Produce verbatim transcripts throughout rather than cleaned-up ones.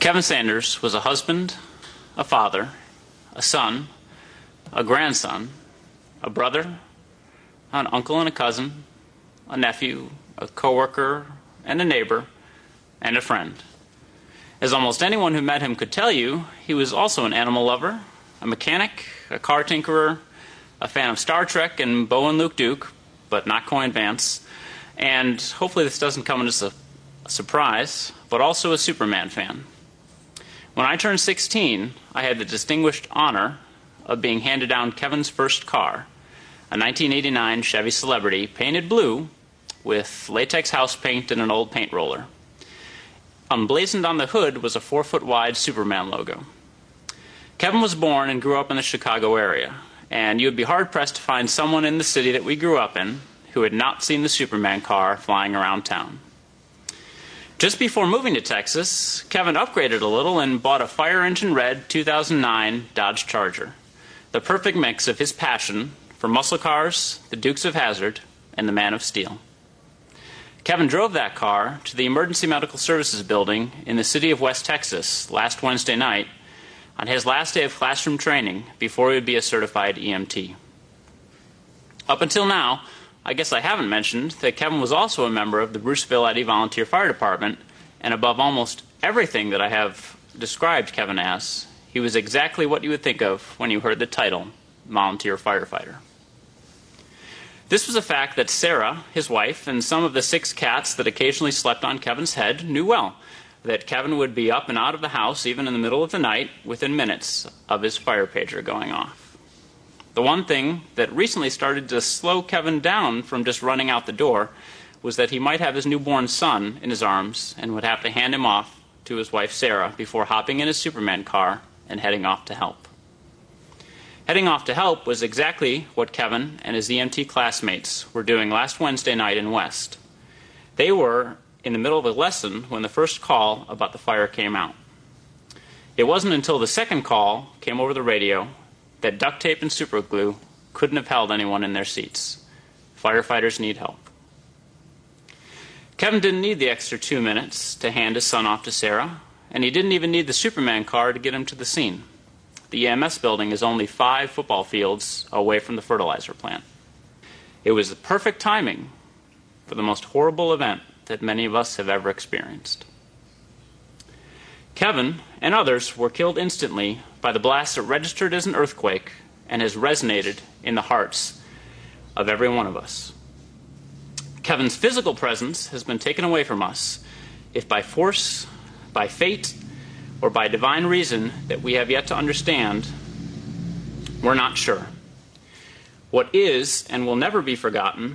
Kevin Sanders was a husband, a father, a son, a grandson, a brother, an uncle and a cousin, a nephew, a coworker, and a neighbor, and a friend. As almost anyone who met him could tell you, he was also an animal lover, a mechanic, a car tinkerer, a fan of Star Trek and Bo and Luke Duke, but not Coin Vance, and hopefully this doesn't come as a, a surprise, but also a Superman fan. When I turned sixteen, I had the distinguished honor of being handed down Kevin's first car, a nineteen eighty-nine Chevy Celebrity painted blue with latex house paint and an old paint roller. Emblazoned on the hood was a four-foot-wide Superman logo. Kevin was born and grew up in the Chicago area, and you would be hard-pressed to find someone in the city that we grew up in who had not seen the Superman car flying around town. Just before moving to Texas, Kevin upgraded a little and bought a fire engine red two thousand nine Dodge Charger, the perfect mix of his passion for muscle cars, the Dukes of Hazzard, and the Man of Steel. Kevin drove that car to the Emergency Medical Services building in the city of West Texas last Wednesday night on his last day of classroom training before he would be a certified E M T. Up until now, I guess I haven't mentioned that Kevin was also a member of the Bruceville Eddy Volunteer Fire Department, and above almost everything that I have described Kevin as, he was exactly what you would think of when you heard the title, Volunteer Firefighter. This was a fact that Sarah, his wife, and some of the six cats that occasionally slept on Kevin's head knew well, that Kevin would be up and out of the house even in the middle of the night within minutes of his fire pager going off. The one thing that recently started to slow Kevin down from just running out the door was that he might have his newborn son in his arms and would have to hand him off to his wife Sarah before hopping in his Superman car and heading off to help. Heading off to help was exactly what Kevin and his E M T classmates were doing last Wednesday night in West. They were in the middle of a lesson when the first call about the fire came out. It wasn't until the second call came over the radio that duct tape and super glue couldn't have held anyone in their seats. Firefighters need help. Kevin didn't need the extra two minutes to hand his son off to Sarah, and he didn't even need the Superman car to get him to the scene. The E M S building is only five football fields away from the fertilizer plant. It was the perfect timing for the most horrible event that many of us have ever experienced. Kevin and others were killed instantly by the blast that registered as an earthquake and has resonated in the hearts of every one of us. Kevin's physical presence has been taken away from us, if by force, by fate, or by divine reason that we have yet to understand, we're not sure. What is and will never be forgotten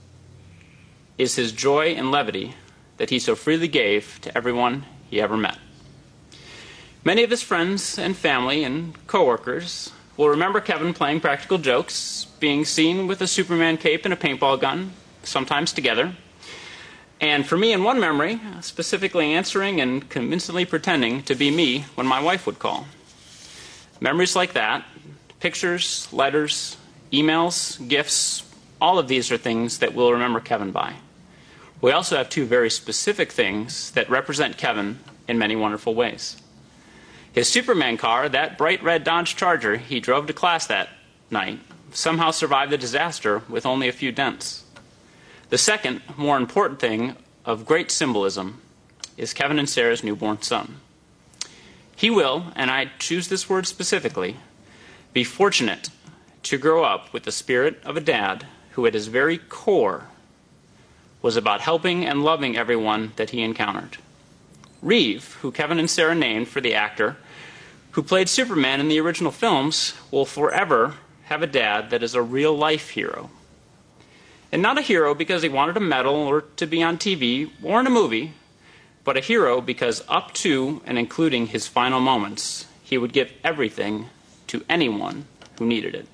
is his joy and levity that he so freely gave to everyone he ever met. Many of his friends and family and co-workers will remember Kevin playing practical jokes, being seen with a Superman cape and a paintball gun, sometimes together. And for me, in one memory, specifically answering and convincingly pretending to be me when my wife would call. Memories like that, pictures, letters, emails, gifts, all of these are things that we'll remember Kevin by. We also have two very specific things that represent Kevin in many wonderful ways. His Superman car, that bright red Dodge Charger he drove to class that night, somehow survived the disaster with only a few dents. The second, more important thing of great symbolism is Kevin and Sarah's newborn son. He will, and I choose this word specifically, be fortunate to grow up with the spirit of a dad who at his very core was about helping and loving everyone that he encountered. Reeve, who Kevin and Sarah named for the actor who played Superman in the original films, will forever have a dad that is a real-life hero. And not a hero because he wanted a medal or to be on T V or in a movie, but a hero because up to and including his final moments, he would give everything to anyone who needed it.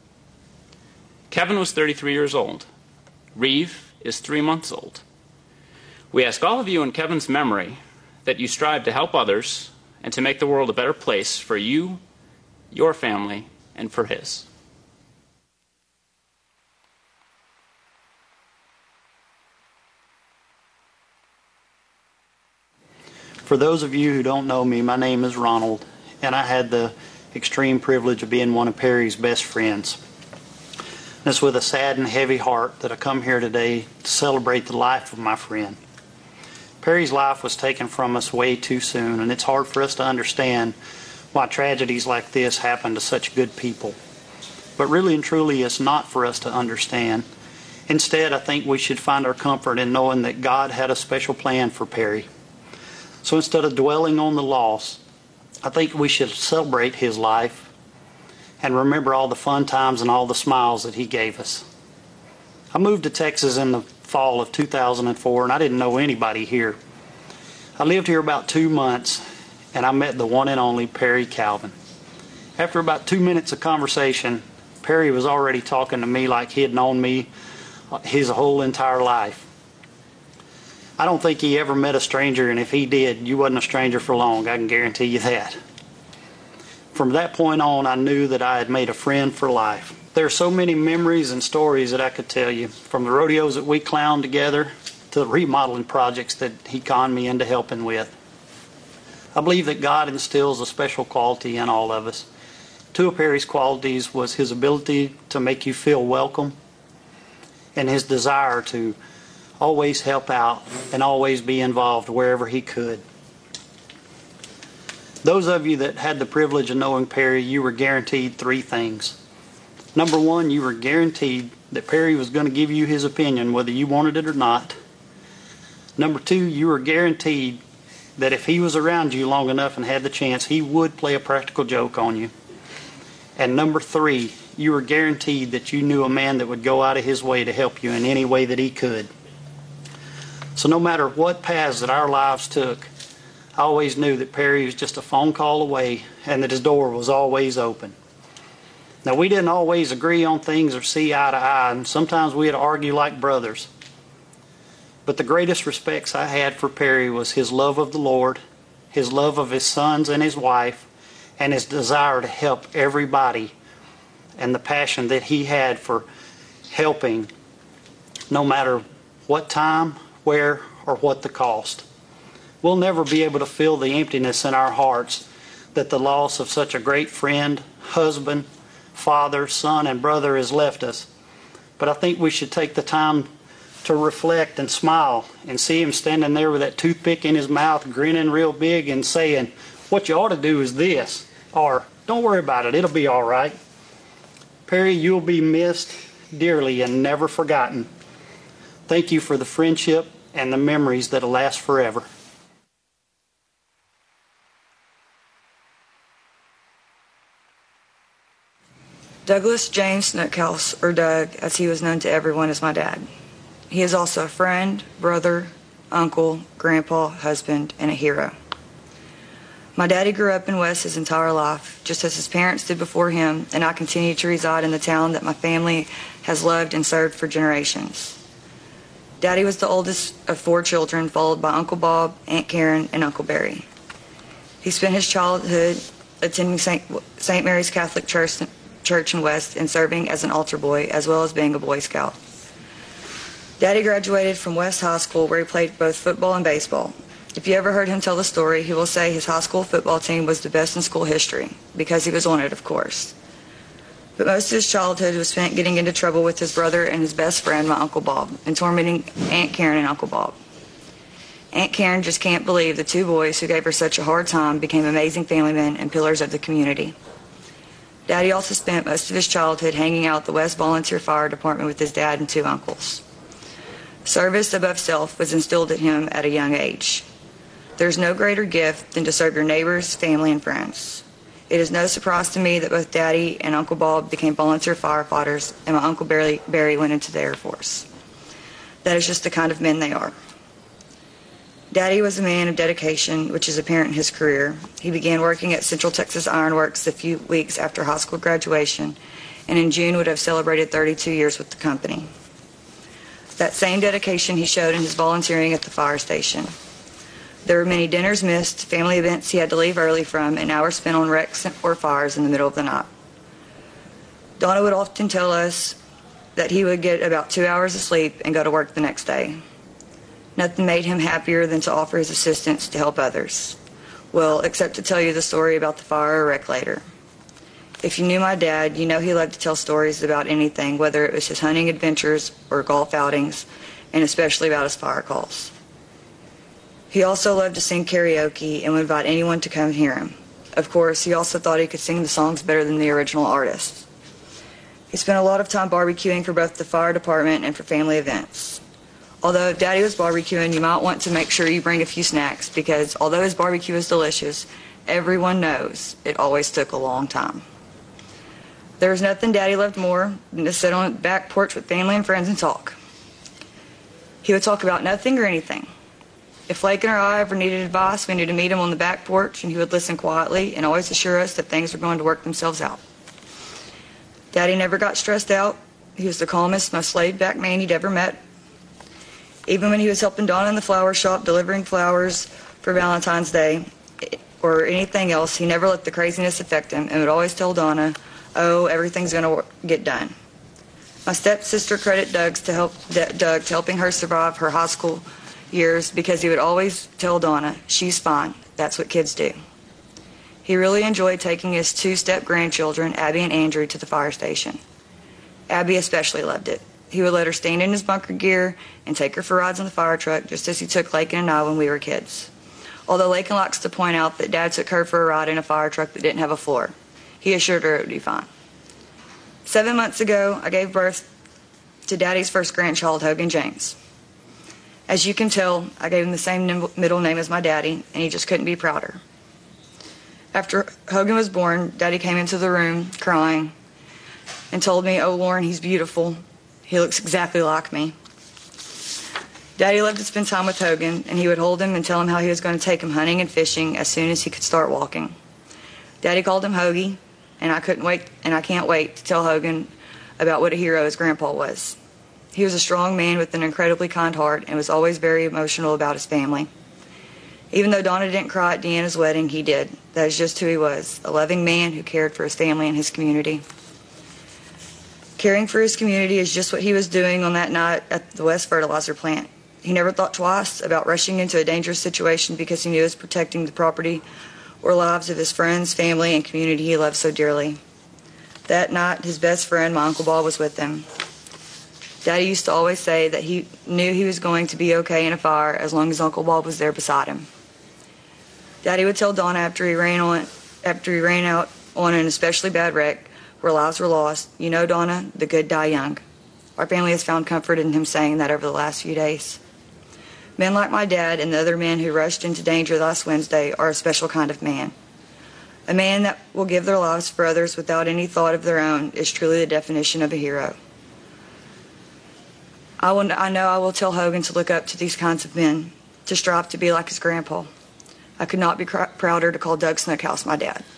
Kevin was thirty-three years old. Reeve is three months old. We ask all of you in Kevin's memory that you strive to help others and to make the world a better place for you, your family, and for his. For those of you who don't know me, my name is Ronald, and I had the extreme privilege of being one of Perry's best friends. It's with a sad and heavy heart that I come here today to celebrate the life of my friend. Perry's life was taken from us way too soon, and it's hard for us to understand why tragedies like this happen to such good people. But really and truly, it's not for us to understand. Instead, I think we should find our comfort in knowing that God had a special plan for Perry. So instead of dwelling on the loss, I think we should celebrate his life and remember all the fun times and all the smiles that he gave us. I moved to Texas in the fall of two thousand four, and I didn't know anybody here. I lived here about two months, and I met the one and only Perry Calvin. After about two minutes of conversation, Perry was already talking to me like he had known me his whole entire life. I don't think he ever met a stranger, and if he did, you wasn't a stranger for long, I can guarantee you that. From that point on, I knew that I had made a friend for life. There are so many memories and stories that I could tell you, from the rodeos that we clowned together to the remodeling projects that he conned me into helping with. I believe that God instills a special quality in all of us. Two of Perry's qualities was his ability to make you feel welcome and his desire to always help out and always be involved wherever he could. Those of you that had the privilege of knowing Perry, you were guaranteed three things. Number one, you were guaranteed that Perry was going to give you his opinion whether you wanted it or not. Number two, you were guaranteed that if he was around you long enough and had the chance, he would play a practical joke on you. And number three, you were guaranteed that you knew a man that would go out of his way to help you in any way that he could. So no matter what paths that our lives took, I always knew that Perry was just a phone call away and that his door was always open. Now, we didn't always agree on things or see eye to eye, and sometimes we had to argue like brothers. But the greatest respects I had for Perry was his love of the Lord, his love of his sons and his wife, and his desire to help everybody, and the passion that he had for helping no matter what time, where, or what the cost. We'll never be able to fill the emptiness in our hearts that the loss of such a great friend, husband, father, son, and brother has left us. But I think we should take the time to reflect and smile and see him standing there with that toothpick in his mouth, grinning real big and saying, "What you ought to do is this," or "Don't worry about it, it'll be all right." Perry, you'll be missed dearly and never forgotten. Thank you for the friendship and the memories that'll last forever. Douglas James Snookhouse, or Doug, as he was known to everyone, is my dad. He is also a friend, brother, uncle, grandpa, husband, and a hero. My daddy grew up in West his entire life, just as his parents did before him, and I continue to reside in the town that my family has loved and served for generations. Daddy was the oldest of four children, followed by Uncle Bob, Aunt Karen, and Uncle Barry. He spent his childhood attending Saint Mary's Catholic Church, Church in West and serving as an altar boy, as well as being a Boy Scout. Daddy graduated from West High School, where he played both football and baseball. If you ever heard him tell the story, he will say his high school football team was the best in school history, because he was on it, of course. But most of his childhood was spent getting into trouble with his brother and his best friend, my Uncle Bob, and tormenting Aunt Karen and Uncle Bob. Aunt Karen just can't believe the two boys who gave her such a hard time became amazing family men and pillars of the community. Daddy also spent most of his childhood hanging out at the West Volunteer Fire Department with his dad and two uncles. Service above self was instilled in him at a young age. There's no greater gift than to serve your neighbors, family, and friends. It is no surprise to me that both Daddy and Uncle Bob became volunteer firefighters, and my Uncle Barry, Barry went into the Air Force. That is just the kind of men they are. Daddy was a man of dedication, which is apparent in his career. He began working at Central Texas Iron Works a few weeks after high school graduation, and in June would have celebrated thirty-two years with the company. That same dedication he showed in his volunteering at the fire station. There were many dinners missed, family events he had to leave early from, and hours spent on wrecks or fires in the middle of the night. Donna would often tell us that he would get about two hours of sleep and go to work the next day. Nothing made him happier than to offer his assistance to help others. Well, except to tell you the story about the fire or wreck later. If you knew my dad, you know he loved to tell stories about anything, whether it was his hunting adventures or golf outings, and especially about his fire calls. He also loved to sing karaoke and would invite anyone to come hear him. Of course, he also thought he could sing the songs better than the original artists. He spent a lot of time barbecuing for both the fire department and for family events. Although if Daddy was barbecuing, you might want to make sure you bring a few snacks because although his barbecue is delicious, everyone knows it always took a long time. There was nothing Daddy loved more than to sit on the back porch with family and friends and talk. He would talk about nothing or anything. If Lakin or I ever needed advice, we knew to meet him on the back porch, and he would listen quietly and always assure us that things were going to work themselves out. Daddy never got stressed out. He was the calmest, most laid-back man you'd ever met. Even when he was helping Donna in the flower shop delivering flowers for Valentine's Day or anything else, he never let the craziness affect him and would always tell Donna, oh, everything's going to get done. My stepsister credited Doug's to help, Doug to helping her survive her high school years because he would always tell Donna, she's fine, that's what kids do. He really enjoyed taking his two-step grandchildren, Abby and Andrew, to the fire station. Abby especially loved it. He would let her stand in his bunker gear and take her for rides on the fire truck, just as he took Lakin and I when we were kids. Although Lakin likes to point out that Dad took her for a ride in a fire truck that didn't have a floor. He assured her it would be fine. Seven months ago, I gave birth to Daddy's first grandchild, Hogan James. As you can tell, I gave him the same middle name as my daddy, and he just couldn't be prouder. After Hogan was born, Daddy came into the room crying and told me, oh, Lauren, he's beautiful. He looks exactly like me. Daddy loved to spend time with Hogan, and he would hold him and tell him how he was going to take him hunting and fishing as soon as he could start walking. Daddy called him Hoagie, and I couldn't wait, and I can't wait to tell Hogan about what a hero his grandpa was. He was a strong man with an incredibly kind heart and was always very emotional about his family. Even though Donna didn't cry at Deanna's wedding, he did. That is just who he was, a loving man who cared for his family and his community. Caring for his community is just what he was doing on that night at the West Fertilizer plant. He never thought twice about rushing into a dangerous situation because he knew he was protecting the property or lives of his friends, family, and community he loved so dearly. That night, his best friend, my Uncle Bob, was with him. Daddy used to always say that he knew he was going to be okay in a fire as long as Uncle Bob was there beside him. Daddy would tell Donna after he ran on, after he ran out on an especially bad wreck where lives were lost, you know, Donna, the good die young. Our family has found comfort in him saying that over the last few days. Men like my dad and the other men who rushed into danger last Wednesday are a special kind of man. A man that will give their lives for others without any thought of their own is truly the definition of a hero. I, will, I know I will tell Hogan to look up to these kinds of men, to strive to be like his grandpa. I could not be cr- prouder to call Doug Snookhouse my dad.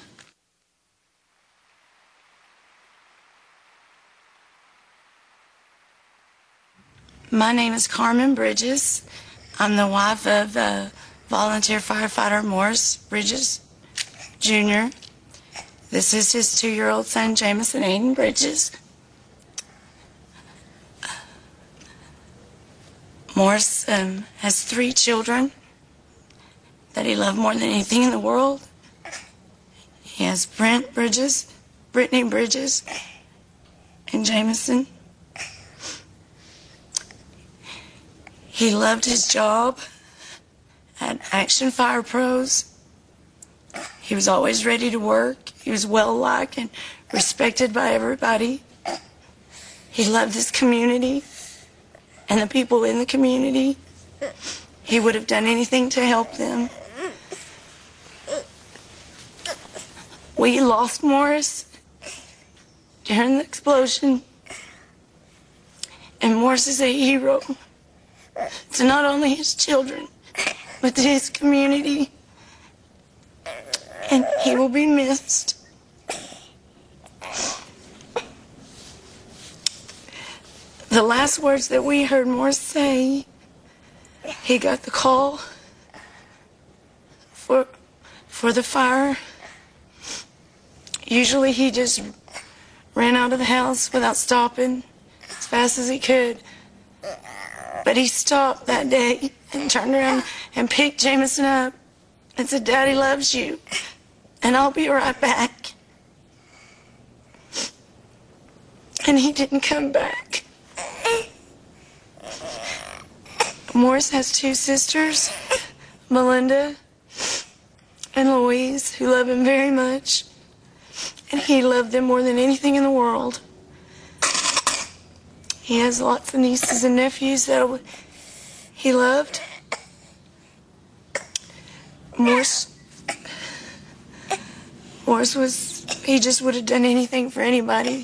My name is Carmen Bridges. I'm the wife of uh, volunteer firefighter Morris Bridges, Junior This is his two-year-old son, Jameson Aiden Bridges. Morris um, has three children that he loved more than anything in the world. He has Brent Bridges, Brittany Bridges, and Jameson. He loved his job at Action Fire Pros. He was always ready to work. He was well-liked and respected by everybody. He loved his community and the people in the community. He would have done anything to help them. We lost Morris during the explosion, and Morris is a hero to not only his children, but to his community. And he will be missed. The last words that we heard Morris say, he got the call for, for the fire. Usually he just ran out of the house without stopping as fast as he could. But he stopped that day and turned around and picked Jameson up and said, "Daddy loves you, and I'll be right back." And he didn't come back. Morris has two sisters, Melinda and Louise, who love him very much. And he loved them more than anything in the world. He has lots of nieces and nephews that he loved. Morris, Morris was, he just would have done anything for anybody.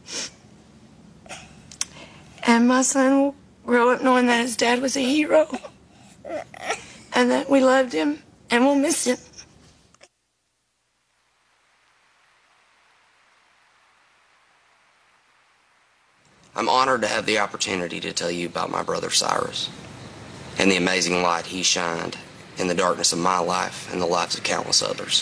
And my son will grow up knowing that his dad was a hero and that we loved him and we'll miss him. I'm honored to have the opportunity to tell you about my brother Cyrus and the amazing light he shined in the darkness of my life and the lives of countless others.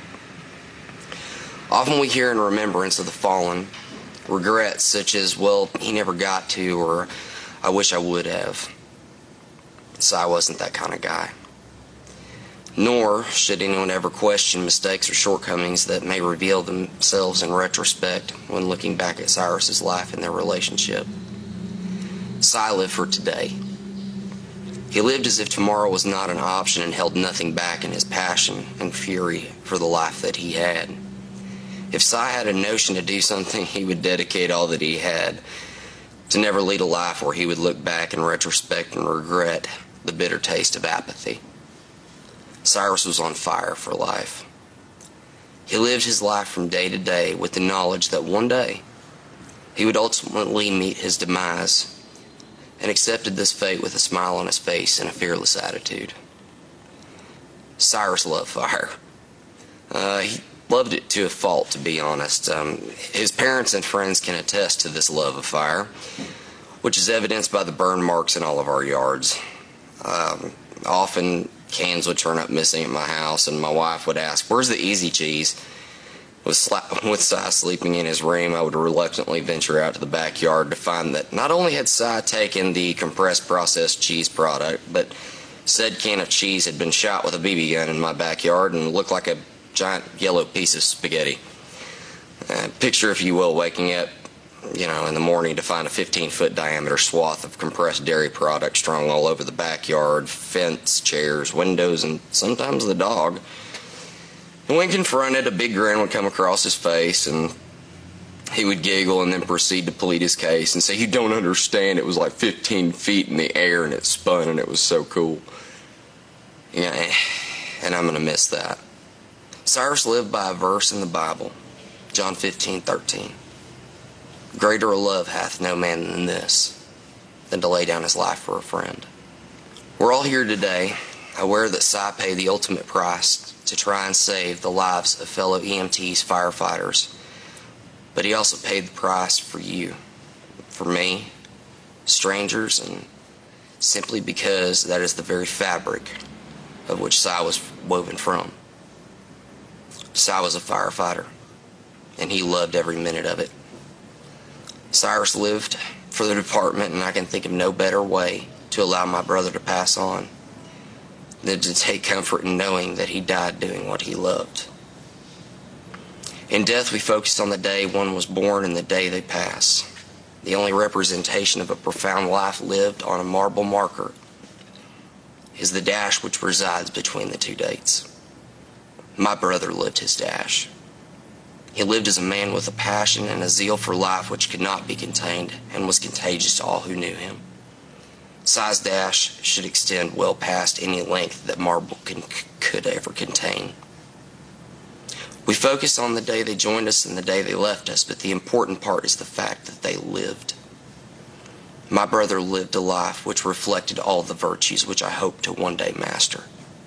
Often we hear in remembrance of the fallen regrets such as, well, he never got to, or I wish I would have. Cy wasn't that kind of guy. Nor should anyone ever question mistakes or shortcomings that may reveal themselves in retrospect when looking back at Cyrus's life and their relationship. Cy lived for today. He lived as if tomorrow was not an option and held nothing back in his passion and fury for the life that he had. If Cy had a notion to do something, he would dedicate all that he had to never lead a life where he would look back in retrospect and regret the bitter taste of apathy. Cyrus was on fire for life. He lived his life from day to day with the knowledge that one day he would ultimately meet his demise, and accepted this fate with a smile on his face and a fearless attitude. Cyrus loved fire. Uh, he loved it to a fault, to be honest. Um, his parents and friends can attest to this love of fire, which is evidenced by the burn marks in all of our yards. Um, often cans would turn up missing at my house, and my wife would ask, "Where's the easy cheese?" With, sla- with Cy sleeping in his room, I would reluctantly venture out to the backyard to find that not only had Cy taken the compressed processed cheese product, but said can of cheese had been shot with a B B gun in my backyard and looked like a giant yellow piece of spaghetti. Uh, picture, if you will, waking up, you know, in the morning to find a fifteen-foot diameter swath of compressed dairy product strung all over the backyard, fence, chairs, windows, and sometimes the dog. And when confronted, a big grin would come across his face, and he would giggle and then proceed to plead his case and say, "You don't understand, it was like fifteen feet in the air and it spun and it was so cool." Yeah, and I'm going to miss that. Cyrus lived by a verse in the Bible, John fifteen thirteen. "Greater a love hath no man than this, than to lay down his life for a friend." We're all here today, aware that Cy paid the ultimate price to try and save the lives of fellow E M Ts, firefighters. But he also paid the price for you, for me, strangers, and simply because that is the very fabric of which Cy was woven from. Cy was a firefighter, and he loved every minute of it. Cyrus lived for the department, and I can think of no better way to allow my brother to pass on than to take comfort in knowing that he died doing what he loved. In death, we focused on the day one was born and the day they pass. The only representation of a profound life lived on a marble marker is the dash which resides between the two dates. My brother lived his dash. He lived as a man with a passion and a zeal for life which could not be contained and was contagious to all who knew him. Cy's dash should extend well past any length that marble can, could ever contain. We focus on the day they joined us and the day they left us, but the important part is the fact that they lived. My brother lived a life which reflected all the virtues which I hope to one day master.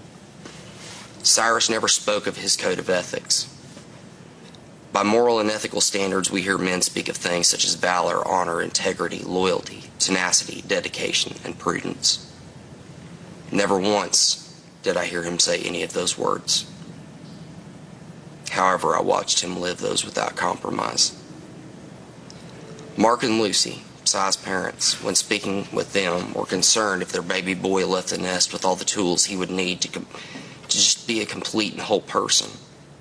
Cyrus never spoke of his code of ethics. By moral and ethical standards, we hear men speak of things such as valor, honor, integrity, loyalty, tenacity, dedication, and prudence. Never once did I hear him say any of those words. However, I watched him live those without compromise. Mark and Lucy, Sai's parents, when speaking with them, were concerned if their baby boy left the nest with all the tools he would need to, com- to just be a complete and whole person.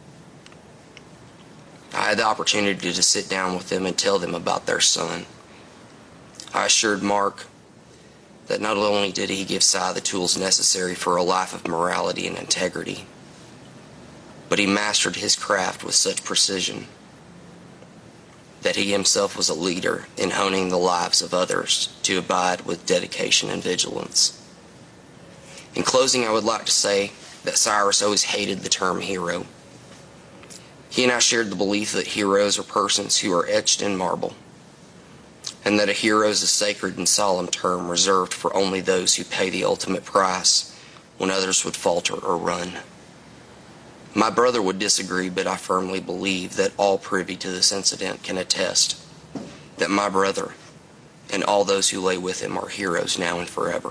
I had the opportunity to sit down with them and tell them about their son. I assured Mark that not only did he give Sai the tools necessary for a life of morality and integrity, but he mastered his craft with such precision that he himself was a leader in honing the lives of others to abide with dedication and vigilance. In closing, I would like to say that Cyrus always hated the term hero. He and I shared the belief that heroes are persons who are etched in marble, and that a hero is a sacred and solemn term reserved for only those who pay the ultimate price when others would falter or run. My brother would disagree, but I firmly believe that all privy to this incident can attest that my brother and all those who lay with him are heroes now and forever.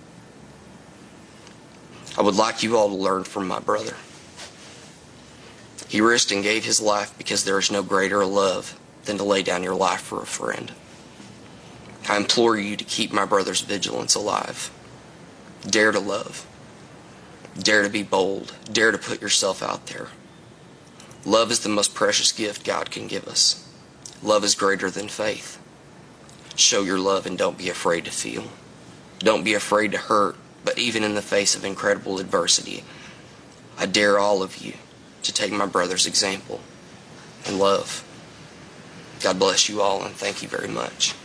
I would like you all to learn from my brother. He risked and gave his life because there is no greater love than to lay down your life for a friend. I implore you to keep my brother's vigilance alive. Dare to love. Dare to be bold. Dare to put yourself out there. Love is the most precious gift God can give us. Love is greater than faith. Show your love and don't be afraid to feel. Don't be afraid to hurt, but even in the face of incredible adversity, I dare all of you to take my brother's example and love. God bless you all, and thank you very much.